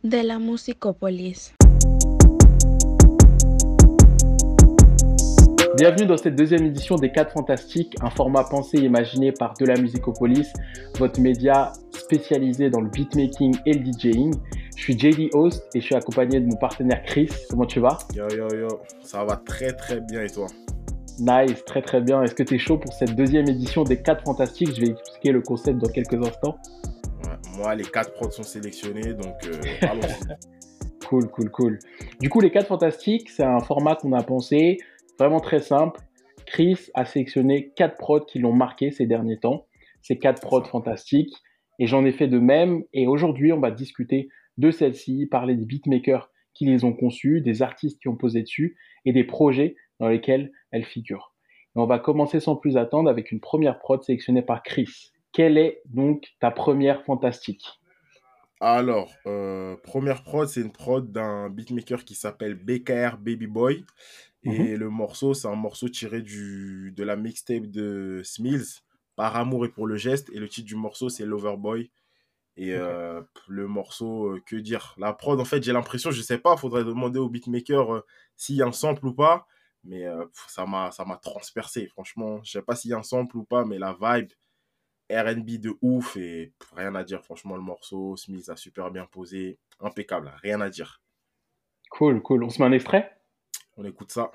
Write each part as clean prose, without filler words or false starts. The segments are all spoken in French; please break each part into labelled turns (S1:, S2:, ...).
S1: de la Musicopolis.
S2: Bienvenue dans cette deuxième édition des 4 Fantastiques, un format pensé et imaginé par De la Musicopolis, votre média spécialisé dans le beatmaking et le DJing. Je suis JD Host et je suis accompagné de mon partenaire Chris. Comment tu vas?
S3: Yo, ça va très très bien et toi?
S2: Nice, très très bien. Est-ce que tu es chaud pour cette deuxième édition des 4 Fantastiques? Je vais expliquer le concept dans quelques instants.
S3: Ouais, moi, les 4 prods sont sélectionnés, donc allons-y.
S2: Cool. Du coup, les 4 Fantastiques, c'est un format qu'on a pensé vraiment très simple. Chris a sélectionné 4 prods qui l'ont marqué ces derniers temps. Ces 4 prods fantastiques. Et j'en ai fait de même. Et aujourd'hui, on va discuter de celles-ci, parler des beatmakers qui les ont conçus, des artistes qui ont posé dessus et des projets dans lesquels elles figurent. Et on va commencer sans plus attendre avec une première prod sélectionnée par Chris. Quelle est donc ta première fantastique?
S3: Alors, première prod, c'est une prod d'un beatmaker qui s'appelle BKR Baby Boy. Et le morceau, c'est un morceau tiré de la mixtape de Smills, Par amour et pour le geste. Et le titre du morceau, c'est Loverboy. Et le morceau, que dire? La prod, en fait, j'ai l'impression, je sais pas, faudrait demander au beatmaker s'il y a un sample ou pas. Mais ça m'a transpercé, franchement. Je sais pas s'il y a un sample ou pas, mais la vibe, R&B de ouf et rien à dire. Franchement, le morceau, Smith a super bien posé. Impeccable, rien à dire.
S2: Cool. On se met un extrait?
S3: On écoute ça.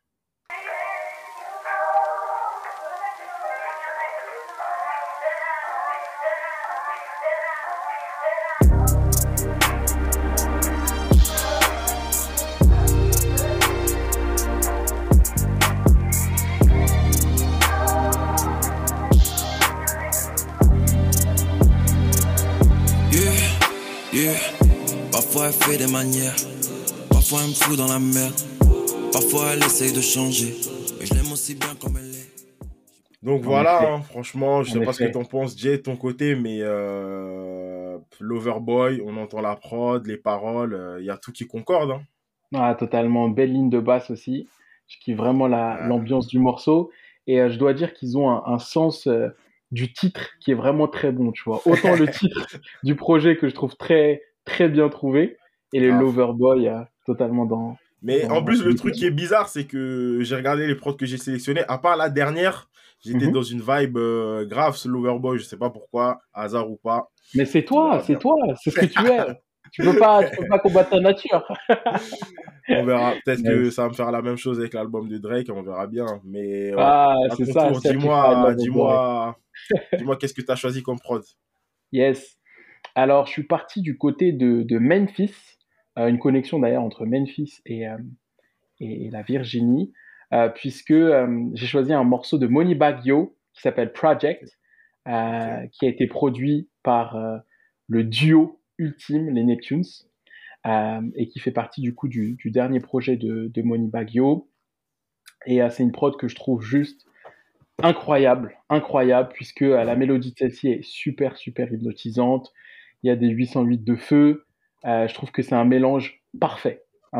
S4: Parfois elle fait des manières, parfois elle me fout dans la merde, parfois elle essaye de changer, mais je l'aime aussi bien comme elle est.
S3: Donc voilà, franchement, je sais pas ce que t'en penses, Jay, de ton côté, mais Loverboy, on entend la prod, les paroles, y a tout qui concorde. Hein.
S2: Ah, totalement, belle ligne de basse aussi. Je kiffe vraiment l'ambiance du morceau. Et je dois dire qu'ils ont un sens du titre qui est vraiment très bon, tu vois. Autant le titre du projet que je trouve très, très bien trouvé, et les Loverboy totalement dans...
S3: Mais en plus, le truc qui est bizarre, c'est que j'ai regardé les prods que j'ai sélectionnés. À part la dernière, j'étais dans une vibe grave, ce Loverboy. Je sais pas pourquoi, hasard ou pas.
S2: Mais c'est toi, c'est ce que tu es. Tu peux pas combattre ta nature.
S3: On verra. Peut-être que ça va me faire la même chose avec l'album de Drake. On verra bien. Mais ouais.
S2: C'est ça.
S3: Dis-moi, qu'est-ce que tu as choisi comme prod?
S2: Yes. Alors, je suis parti du côté de Memphis. Une connexion d'ailleurs entre Memphis et la Virginie. Puisque j'ai choisi un morceau de Moneybagg Yo qui s'appelle Project. Qui a été produit par le duo ultime, les Neptunes, et qui fait partie du coup du dernier projet de Moneybagg Yo. Et c'est une prod que je trouve juste incroyable, puisque la mélodie de celle-ci est super hypnotisante. Il y a des 808 de feu. Je trouve que c'est un mélange parfait.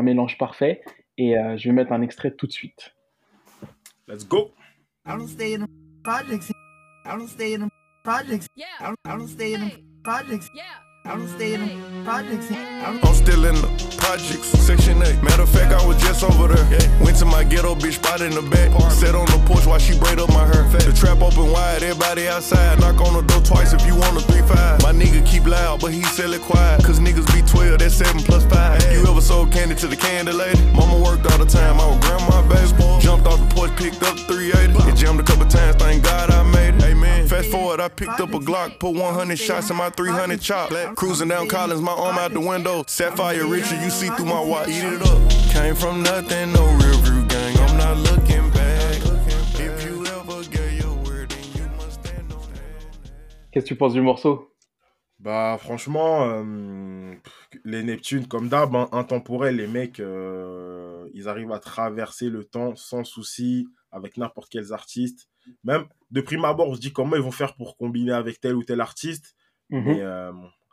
S2: Et je vais mettre un extrait tout de suite.
S3: Let's go!
S5: I don't stay in the projects. I don't stay in the projects.
S6: Yeah.
S5: I don't stay in the projects.
S6: Yeah.
S5: I don't stay in the projects.
S7: I'm still in the projects, section 8. Matter of fact, I was just over there. Went to my ghetto bitch spot in the back. Sat on the porch while she braid up my hair. The trap open wide, everybody outside. Knock on the door twice if you want a 3-5. My nigga keep loud, but he sell it quiet. Cause niggas be 12, that's 7 plus 5. You ever sold candy to the candy lady? Mama worked all the time, I was grandma baby. Jumped off the porch, picked up 380. It jammed a couple times, thank God I made it. Amen. Fast forward, I picked up a Glock, put 100 shots in my 300 chop. Cruising down Collins, my arm out the window. Sapphire Richard, you see through my watch. Eat it up. Came from nothing, no real gang. I'm not looking back. If you ever get your word, then you must stand on that.
S2: Qu'est-ce que tu penses du morceau?
S3: Bah franchement, les Neptunes, comme d'hab, hein, intemporels, les mecs, ils arrivent à traverser le temps sans souci, avec n'importe quels artistes. Même de prime abord, on se dit comment ils vont faire pour combiner avec tel ou tel artiste. Mais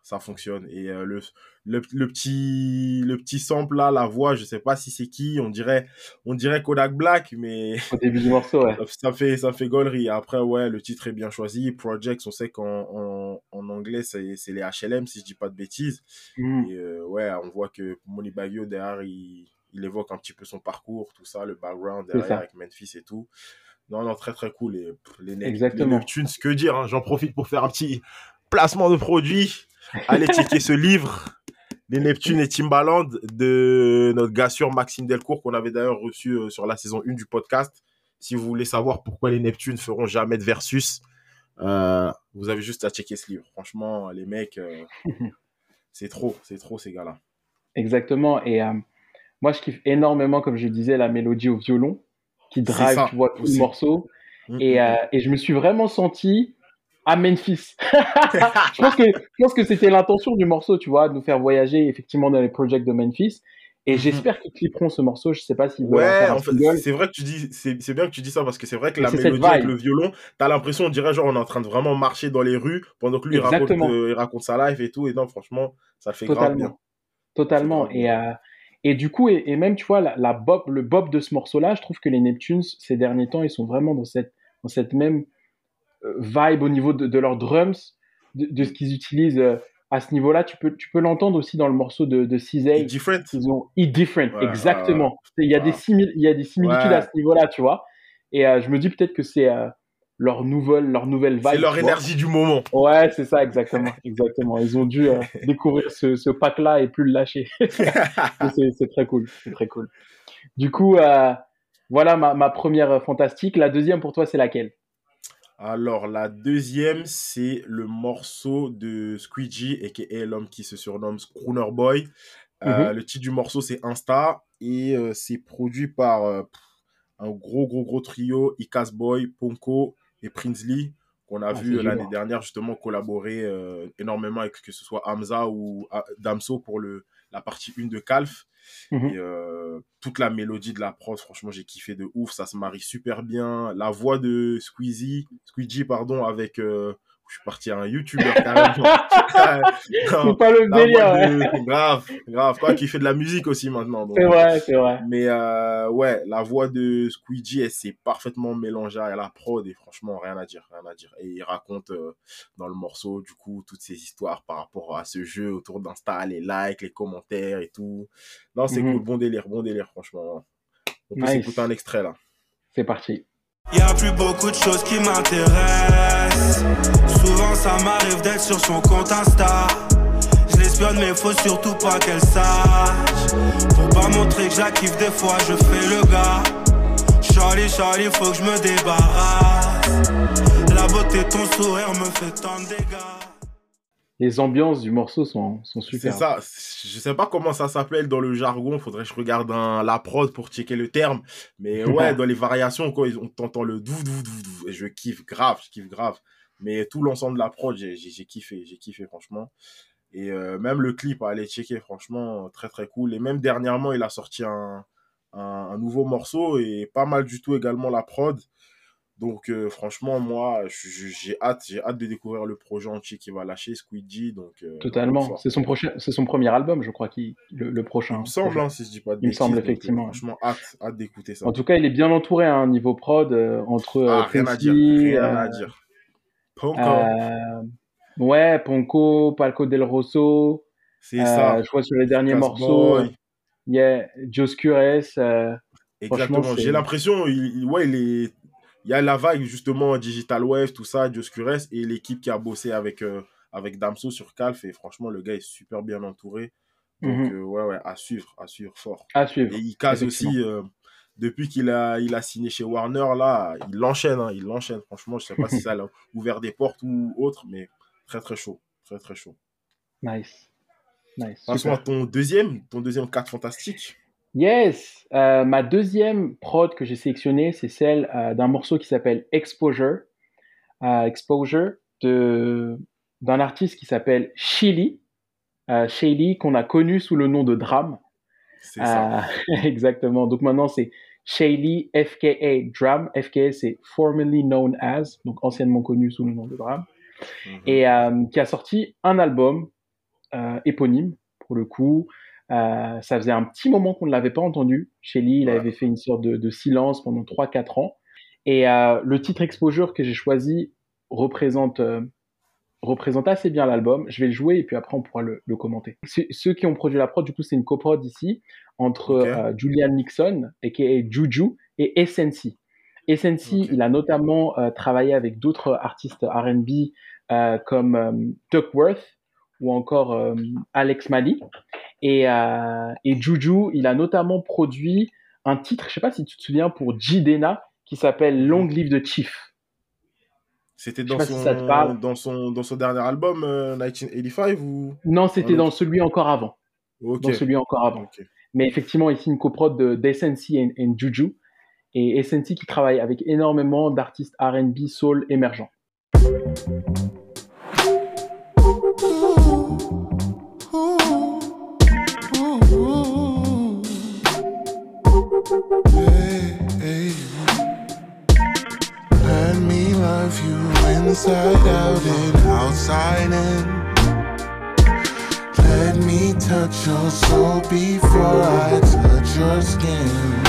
S3: ça fonctionne. Et le petit sample là, la voix, je sais pas si c'est qui, on dirait Kodak Black, mais
S2: Au début du morceau, ouais.
S3: ça fait gaulerie. Après, ouais, le titre est bien choisi. Projects, on sait qu'en anglais, c'est les HLM, si je dis pas de bêtises. Et ouais, on voit que Moneybagg Yo, derrière, il évoque un petit peu son parcours, tout ça, le background derrière avec Memphis et tout. Non, très très cool. Et les Neptunes, que dire, hein, j'en profite pour faire un petit placement de produit. Allez checker ce livre, Les Neptunes et Timbaland, de notre gars sûr Maxime Delcourt, qu'on avait d'ailleurs reçu sur la saison 1 du podcast. Si vous voulez savoir pourquoi les Neptunes feront jamais de versus, vous avez juste à checker ce livre. Franchement, les mecs, c'est trop ces gars-là.
S2: Exactement. Et moi, je kiffe énormément, comme je disais, la mélodie au violon qui drive, tu vois, tout le morceau. Et je me suis vraiment senti à Memphis. je pense que c'était l'intention du morceau, tu vois, de nous faire voyager effectivement dans les projects de Memphis. Et j'espère qu'ils clipperont ce morceau. Je sais pas s'ils veulent en faire un single.
S3: C'est vrai que tu dis, c'est bien que tu dis ça parce que c'est vrai que la mélodie avec le violon, t'as l'impression, on dirait genre on est en train de vraiment marcher dans les rues pendant que lui il raconte sa life et tout. Et non, franchement, ça le fait grave bien.
S2: Totalement. Et du coup, et même, tu vois, le bop de ce morceau-là, je trouve que les Neptunes, ces derniers temps, ils sont vraiment dans cette même vibe au niveau de leurs drums, de ce qu'ils utilisent à ce niveau-là. Tu peux l'entendre aussi dans le morceau de CZA.
S3: Eat Different.
S2: Ils ont Eat Different, exactement. Il y a des similitudes à ce niveau-là, tu vois. Et je me dis peut-être que c'est leur nouvelle vibe.
S3: C'est leur énergie du moment.
S2: Ouais, c'est ça, exactement. Ils ont dû découvrir ce pack-là et plus le lâcher. C'est très cool. Du coup, voilà ma première fantastique. La deuxième pour toi, c'est laquelle?
S3: Alors, la deuxième, c'est le morceau de Squeegee, a.k.a. l'homme qui se surnomme Crooner Boy. Le titre du morceau, c'est Insta. Et c'est produit par un gros trio, Icas Boy, Ponko et Prinsley, qu'on a vu l'année dernière justement collaborer énormément avec que ce soit Hamza ou Damso pour la partie 1 de Calf. Et toute la mélodie de la prod, franchement, j'ai kiffé de ouf. Ça se marie super bien. La voix de Squeegee, avec... je suis parti à un YouTuber carrément.
S2: C'est pas le délire.
S3: Grave. Quoi, qui fait de la musique aussi maintenant. Donc.
S2: C'est vrai.
S3: Mais ouais, la voix de Squeegee, elle s'est parfaitement mélangée à la prod et franchement, rien à dire. Et il raconte dans le morceau, du coup, toutes ces histoires par rapport à ce jeu autour d'Insta, les likes, les commentaires et tout. Non, c'est cool, bon délire, franchement. On peut s'écouter un extrait là.
S2: C'est parti.
S6: Y'a plus beaucoup de choses qui m'intéressent. Souvent ça m'arrive d'être sur son compte Insta. Je l'espionne mais faut surtout pas qu'elle sache. Pour pas montrer que j'active des fois je fais le gars. Charlie, faut que je me débarrasse. La beauté de ton sourire me fait tant de dégâts.
S2: Les ambiances du morceau sont super.
S3: C'est ça. Je sais pas comment ça s'appelle dans le jargon. Faudrait que je regarde la prod pour checker le terme. Mais ouais, dans les variations, quand on t'entend le dou, et je kiffe grave. Mais tout l'ensemble de la prod, j'ai kiffé, franchement. Et même le clip à aller checker, franchement, très très cool. Et même dernièrement, il a sorti un nouveau morceau et pas mal du tout également la prod. Donc franchement, moi, j'ai hâte de découvrir le projet entier qu'il va lâcher, Squeegee. Donc
S2: totalement. C'est son premier album, je crois, le prochain.
S3: Il me semble, si je dis pas de bêtises.
S2: Il me semble effectivement.
S3: Franchement, hâte d'écouter ça.
S2: En tout cas, il est bien entouré à un niveau prod entre
S3: rien à dire.
S2: Ponko. Ouais, Ponko, Palco Del Rosso.
S3: C'est ça.
S2: Je vois sur les derniers morceaux. Joe Cures.
S3: Exactement. J'ai l'impression, il y a la vague justement Digital Wave, tout ça, Joe Cures et l'équipe qui a bossé avec Damso sur Calf. Et franchement, le gars est super bien entouré. Donc, ouais, à suivre fort.
S2: À suivre.
S3: Et il case aussi, depuis qu'il a signé chez Warner, là, il l'enchaîne. Franchement, je sais pas si ça a ouvert des portes ou autre, mais très, très chaud. Très, très chaud.
S2: Nice.
S3: Passons à ton deuxième 4 fantastique.
S2: Yes, ma deuxième prod que j'ai sélectionnée, c'est celle d'un morceau qui s'appelle Exposure. Exposure d'un artiste qui s'appelle Shaylee. Shaylee, qu'on a connu sous le nom de Dram.
S3: C'est ça.
S2: Exactement. Donc maintenant, c'est Shaylee, FKA Dram. FKA, c'est formerly known as, donc anciennement connu sous le nom de Dram. Et qui a sorti un album éponyme, pour le coup. Ça faisait un petit moment qu'on ne l'avait pas entendu. Shelly, il avait fait une sorte de silence pendant 3-4 ans. Et le titre Exposure que j'ai choisi représente assez bien l'album. Je vais le jouer et puis après on pourra le commenter. Ceux qui ont produit la prod, du coup, c'est une coprod ici entre Julian Nixon, aka Juju, et SNC. SNC, il a notamment travaillé avec d'autres artistes R&B comme Duckworth ou encore Alex Mali. Et Juju, il a notamment produit un titre, je sais pas si tu te souviens, pour Jidenna, qui s'appelle Long Live the Chief.
S3: C'était dans son dernier album, 1985 ou...
S2: Non, c'était dans celui encore avant. Dans celui encore avant. Mais effectivement, ici, une coprod d'SNC et Juju. Et SNC qui travaille avec énormément d'artistes R&B, soul émergents.
S8: Let me love you inside out and outside in. Let me touch your soul before I touch your skin.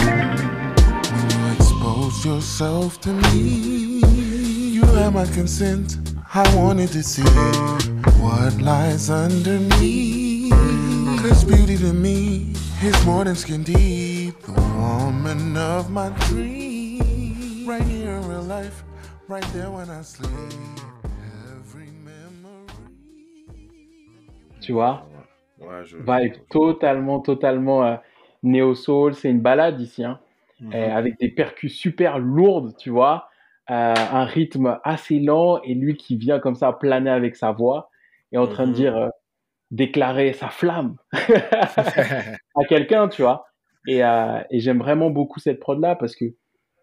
S8: When you expose yourself to me, you had my consent. I wanted to see what lies underneath. 'Cause beauty to me is more than skin deep. The woman of my dreams, right here in real life, right there when I sleep. Every memory.
S2: Tu vois, vibe totalement néo-soul. C'est une balade ici, hein, avec des percus super lourdes, tu vois, un rythme assez lent et lui qui vient comme ça planer avec sa voix et en train de dire, déclarer sa flamme à quelqu'un, tu vois. Et j'aime vraiment beaucoup cette prod-là parce que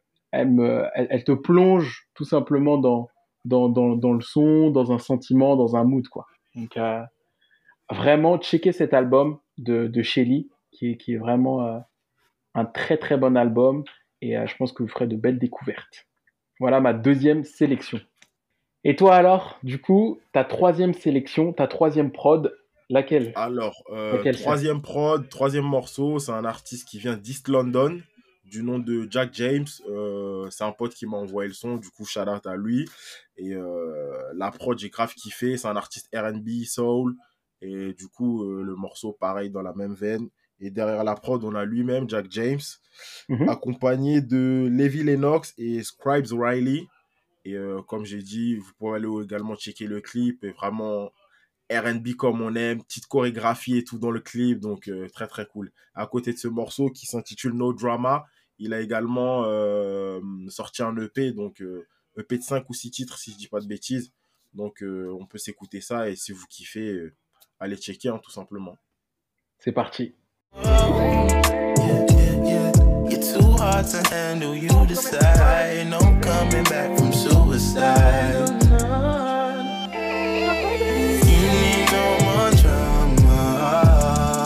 S2: elle te plonge tout simplement dans le son, dans un sentiment, dans un mood, quoi. Donc, vraiment, checker cet album de Shelly, qui est vraiment un très très bon album. Et je pense que vous ferez de belles découvertes. Voilà ma deuxième sélection. Et toi alors, du coup, ta troisième sélection, ta troisième prod, laquelle?
S3: Alors, troisième morceau, c'est un artiste qui vient d'East London, du nom de Jack James. C'est un pote qui m'a envoyé le son, du coup, shout out à lui. Et la prod, j'ai grave kiffé. C'est un artiste R&B, soul. Et du coup, le morceau, pareil, dans la même veine. Et derrière la prod, on a lui-même, Jack James, accompagné de Levi Lennox et Scribes Riley. Et comme j'ai dit, vous pouvez aller également checker le clip. Et vraiment R&B comme on aime, petite chorégraphie et tout dans le clip. Donc, très, très cool. À côté de ce morceau qui s'intitule No Drama, il a également sorti un EP. Donc, EP de 5 ou 6 titres, si je dis pas de bêtises. Donc, on peut s'écouter ça. Et si vous kiffez, allez checker, hein, tout simplement.
S2: C'est parti.
S9: You're too hard to handle, you decide. No coming back from suicide. You need no more drama.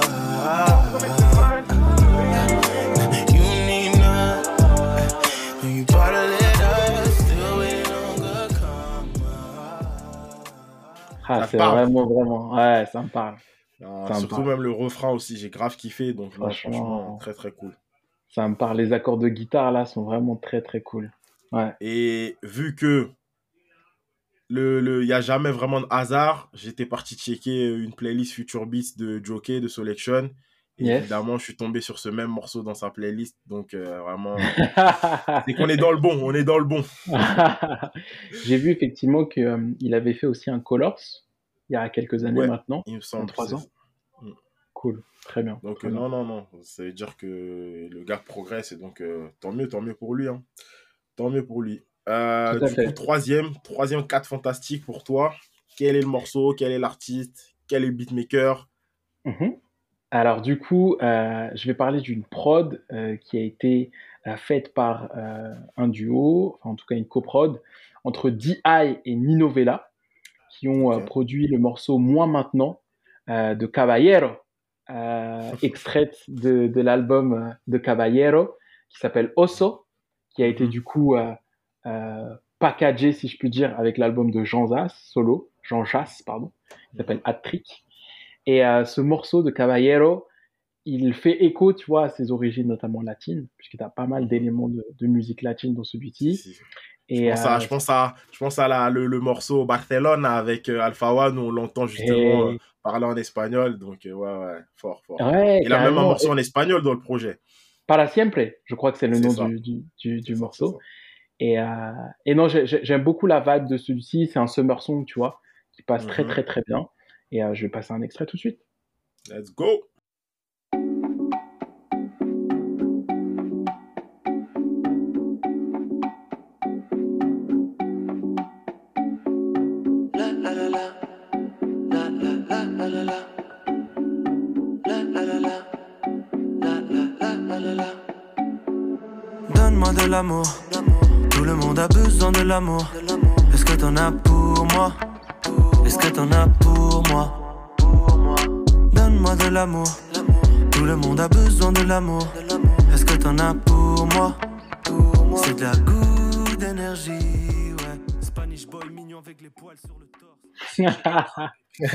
S9: You need none. When you bottle it up, still waiting on good karma.
S2: Ah, c'est vraiment, ouais, ça me parle.
S3: Surtout même le refrain aussi, j'ai grave kiffé, donc franchement, très très cool.
S2: Ça me parle, les accords de guitare là sont vraiment très très cool. Ouais.
S3: Et vu que il n'y a jamais vraiment de hasard, j'étais parti checker une playlist Future Beats de Jockey, de Selection. Et évidemment, je suis tombé sur ce même morceau dans sa playlist, donc vraiment, c'est qu'on est dans le bon, on est dans le bon.
S2: J'ai vu effectivement qu'il avait fait aussi un Colors. Il y a quelques années maintenant,
S3: il me semble,
S2: 3 ans. Cool, très bien.
S3: Donc
S2: très bien.
S3: Non, ça veut dire que le gars progresse et donc tant mieux pour lui. Hein. Tant mieux pour lui. Du coup, troisième 4 fantastique pour toi. Quel est le morceau, quel est l'artiste, quel est le beatmaker?
S2: Alors du coup, je vais parler d'une prod qui a été faite par un duo, enfin en tout cas une coprod, entre D.I. et Nino Vella, qui ont produit le morceau Moi Maintenant de Caballero, extraite de l'album de Caballero, qui s'appelle Osso, qui a été du coup packagé, si je puis dire, avec l'album de Jean Jass, qui s'appelle Hat Trick. Et ce morceau de Caballero, il fait écho, tu vois, à ses origines notamment latines, puisque tu as pas mal d'éléments de musique latine dans celui-ci.
S3: Si.
S2: Et
S3: Je pense à le morceau Barcelone avec Alpha One où on l'entend justement parler en espagnol. Donc, ouais, fort.
S2: Ouais,
S3: Il a même un
S2: carrément.
S3: morceau en espagnol dans le projet.
S2: Para Siempre, je crois que c'est le nom
S3: ça.
S2: du morceau. Et non, j'aime beaucoup la vibe de celui-ci. C'est un summer song, tu vois, qui passe très bien. Et je vais passer un extrait tout de suite.
S3: Let's go!
S9: Donne-moi de l'amour, tout le monde a besoin de l'amour. Est-ce que t'en as pour moi? Est-ce que t'en as pour moi? Donne-moi de l'amour, tout le monde a besoin de l'amour. Est-ce que t'en as pour moi? C'est de la goutte d'énergie, ouais. Spanish boy mignon avec les poils sur le torse.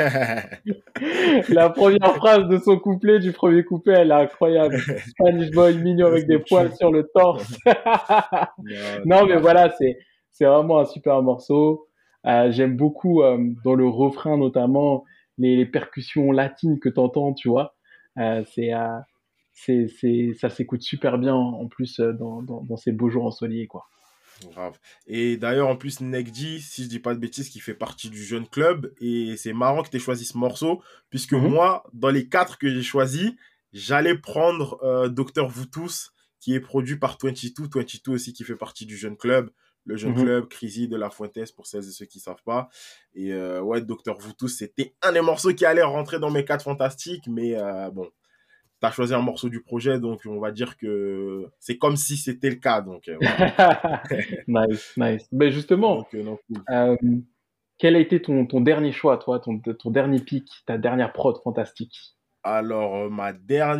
S2: La première phrase de son couplet, du premier couplet, elle est incroyable. Spanish boy mignon avec des poils sur le torse. Non, mais voilà, c'est vraiment un super morceau. J'aime beaucoup dans le refrain notamment les percussions latines que t'entends, tu vois. Ça s'écoute super bien en plus dans ces beaux jours ensoleillés, quoi.
S3: Grave. Et d'ailleurs, en plus, Nekji, si je dis pas de bêtises, qui fait partie du jeune club. Et c'est marrant que tu aies choisi ce morceau, puisque moi, dans les 4 que j'ai choisis, j'allais prendre Dr. Vous Tous, qui est produit par 22. 22 aussi, qui fait partie du jeune club. Le jeune club, Crazy de la Fuentes, pour celles et ceux qui ne savent pas. Et ouais, Dr. Vous Tous, c'était un des morceaux qui allait rentrer dans mes 4 fantastiques. Mais bon, tu as choisi un morceau du projet, donc on va dire que c'est comme si c'était le cas. Donc,
S2: Nice. Mais justement,
S3: donc,
S2: quel a été ton dernier choix, toi, ton dernier pick, ta dernière prod fantastique?
S3: Alors, mon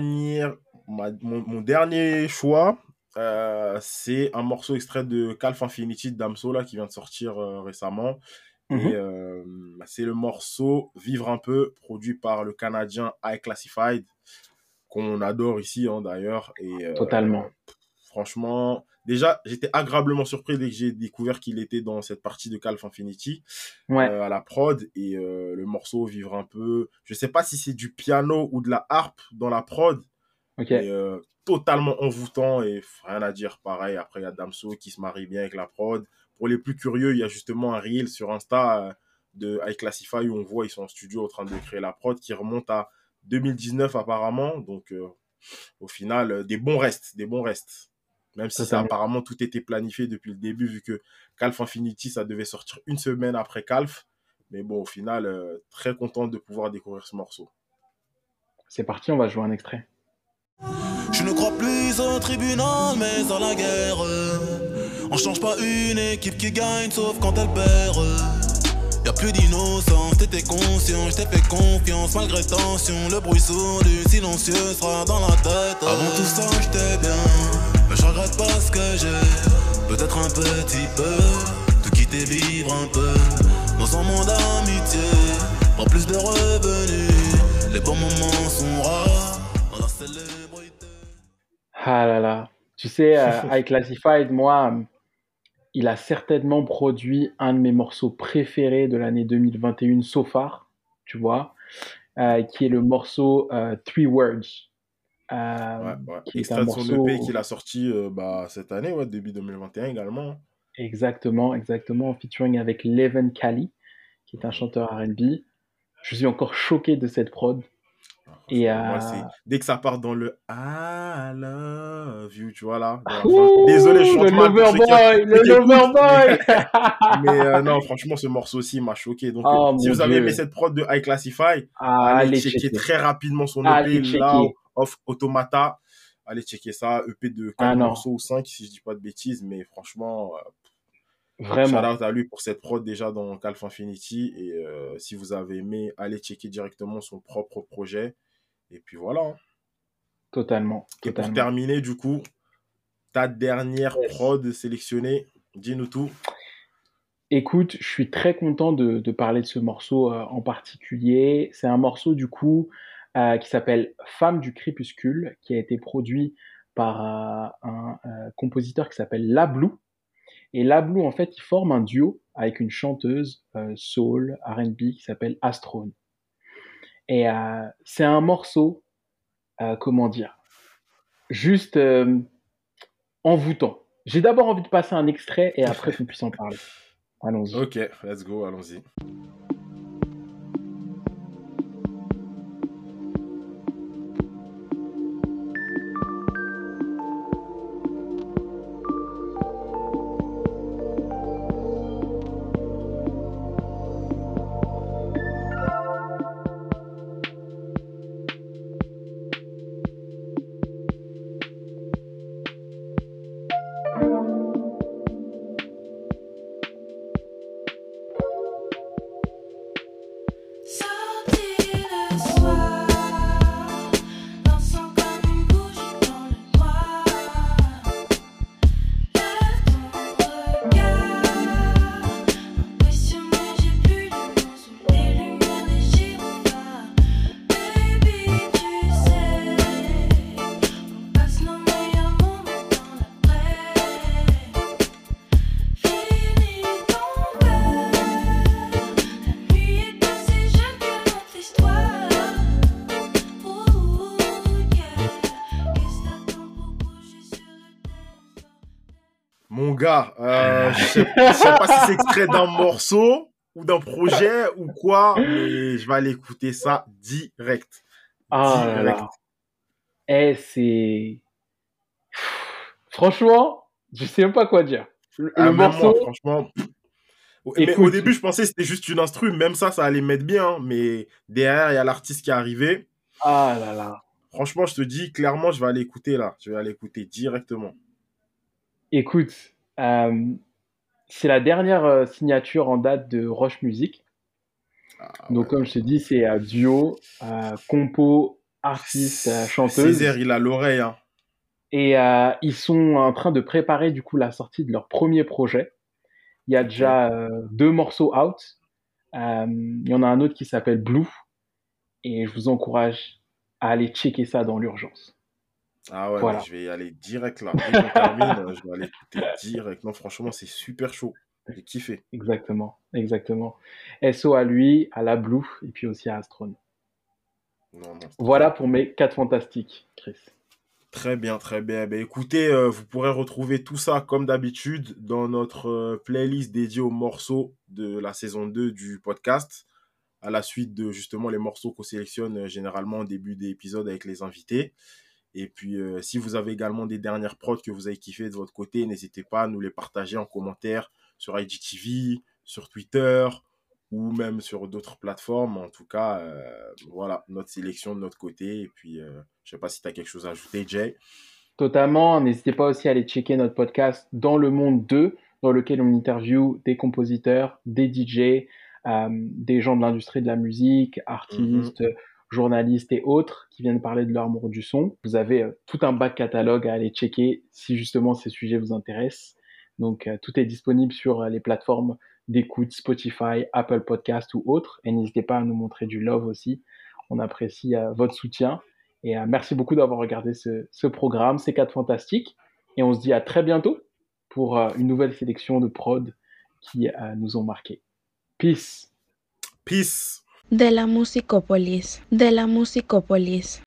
S3: dernier choix, c'est un morceau extrait de Calf Infinity de Damso, là, qui vient de sortir récemment. Et c'est le morceau Vivre un peu, produit par le Canadien High Classified, qu'on adore ici, hein, d'ailleurs. Et,
S2: Totalement.
S3: Franchement, déjà, j'étais agréablement surpris dès que j'ai découvert qu'il était dans cette partie de Calf Infinity à la prod. Et le morceau Vivre un peu, je sais pas si c'est du piano ou de la harpe dans la prod, mais totalement envoûtant et rien à dire. Pareil, après, il y a Damso qui se marie bien avec la prod. Pour les plus curieux, il y a justement un reel sur Insta de High Classify où on voit ils sont en studio en train de créer la prod qui remonte à 2019 apparemment. Donc, au final, des bons restes. Même si ça, apparemment, tout était planifié depuis le début, vu que Calf Infinity, ça devait sortir une semaine après Calf. Mais bon, au final, très content de pouvoir découvrir ce morceau.
S2: C'est parti, on va jouer un extrait.
S9: Je ne crois plus au tribunal, mais à la guerre. On change pas une équipe qui gagne, sauf quand elle perd. Y'a plus d'innocence, t'étais conscient, j't'ai fait confiance malgré tension. Le bruit sourd du silencieux sera dans la tête. Avant tout ça, j'étais bien, mais je regrette pas ce que j'ai. Peut-être un petit peu, te quitter vivre un peu dans un monde d'amitié. Pas plus de revenus, les bons moments sont rares dans la célébrité.
S2: Ah là là, tu sais, High Classified, moi, il a certainement produit un de mes morceaux préférés de l'année 2021 so far, tu vois, qui est le morceau Three Words.
S3: Qui extrait de son EP qu'il a sorti cette année, début 2021 également.
S2: Exactement, en featuring avec Leven Kali, qui est un chanteur R&B. Je suis encore choqué de cette prod. Et
S3: moi, dès que ça part dans le I love you, tu vois là.
S2: Désolé, je chante mal. Le Loverboy.
S3: Mais non, franchement, ce morceau aussi m'a choqué. Donc, si vous avez aimé cette prod de High Classify, allez checker très rapidement son EP là, Off Automata. Allez checker ça, EP de 4 morceaux ou 5, si je dis pas de bêtises. Mais franchement,
S2: vraiment.
S3: Shout out à lui pour cette prod déjà dans Calf Infinity. Et si vous avez aimé, allez checker directement son propre projet. Et puis voilà.
S2: Totalement.
S3: Et pour terminer, du coup, ta dernière prod sélectionnée, dis-nous tout.
S2: Écoute, je suis très content de parler de ce morceau en particulier. C'est un morceau du coup qui s'appelle Femme du crépuscule, qui a été produit par un compositeur qui s'appelle La Blue. Et La Blue, en fait, il forme un duo avec une chanteuse soul, R&B qui s'appelle Astrone. Et c'est un morceau, comment dire, juste envoûtant. J'ai d'abord envie de passer un extrait et après qu'on puisse en parler. Allons-y.
S3: Ok, let's go, allons-y. Mon gars, je sais pas si c'est extrait d'un morceau ou d'un projet ou quoi, mais je vais aller écouter ça direct.
S2: Ah là
S3: Direct.
S2: là. Eh, c'est... Franchement, je sais même pas quoi dire. Le
S3: Même moi,
S2: morceau,
S3: franchement. Mais au
S2: écoute,
S3: début, je pensais que c'était juste une instru, même ça allait mettre bien, hein, mais derrière, il y a l'artiste qui est arrivé.
S2: ah là là.
S3: Franchement, je te dis, clairement, je vais aller écouter là. Je vais aller écouter directement.
S2: Écoute, c'est la dernière signature en date de Roche Music.
S3: Ah,
S2: Donc,
S3: ouais.
S2: comme je te dis, c'est duo, compo, artiste, chanteuse.
S3: Césaire, il a l'oreille, hein.
S2: Et ils sont en train de préparer du coup la sortie de leur premier projet. Il y a
S3: Ok.
S2: déjà 2 morceaux out. Il y en a un autre qui s'appelle Blue. Et je vous encourage à aller checker ça dans l'urgence.
S3: Ah ouais,
S2: Voilà.
S3: mais je vais y aller direct là. Dès qu'on termine, je vais aller écouter direct. Non, franchement, c'est super chaud. J'ai kiffé.
S2: Exactement, exactement. SO à lui, à la Blue, et puis aussi à Astrone.
S3: Non, non, c'est
S2: Voilà
S3: trop.
S2: pour mes 4 fantastiques, Chris.
S3: Très bien, très bien. Ben, écoutez, vous pourrez retrouver tout ça comme d'habitude dans notre playlist dédiée aux morceaux de la saison 2 du podcast, à la suite de justement les morceaux qu'on sélectionne généralement au début des épisodes avec les invités. Et puis, si vous avez également des dernières prods que vous avez kiffé de votre côté, n'hésitez pas à nous les partager en commentaire sur IGTV, sur Twitter ou même sur d'autres plateformes. En tout cas, voilà, notre sélection de notre côté. Et puis, je sais pas si tu as quelque chose à ajouter, Jay.
S2: Totalement. N'hésitez pas aussi à aller checker notre podcast Dans le Monde 2, dans lequel on interview des compositeurs, des DJ, des gens de l'industrie de la musique, artistes, journalistes et autres qui viennent parler de leur amour du son. Vous avez tout un back catalogue à aller checker si justement ces sujets vous intéressent. Donc tout est disponible sur les plateformes d'écoute Spotify, Apple Podcast ou autres. Et n'hésitez pas à nous montrer du love aussi. On apprécie votre soutien. Et merci beaucoup d'avoir regardé ce programme, ces 4 fantastiques. Et on se dit à très bientôt pour une nouvelle sélection de prod qui nous ont marqués. Peace.
S3: Peace.
S1: De la Musicopolis.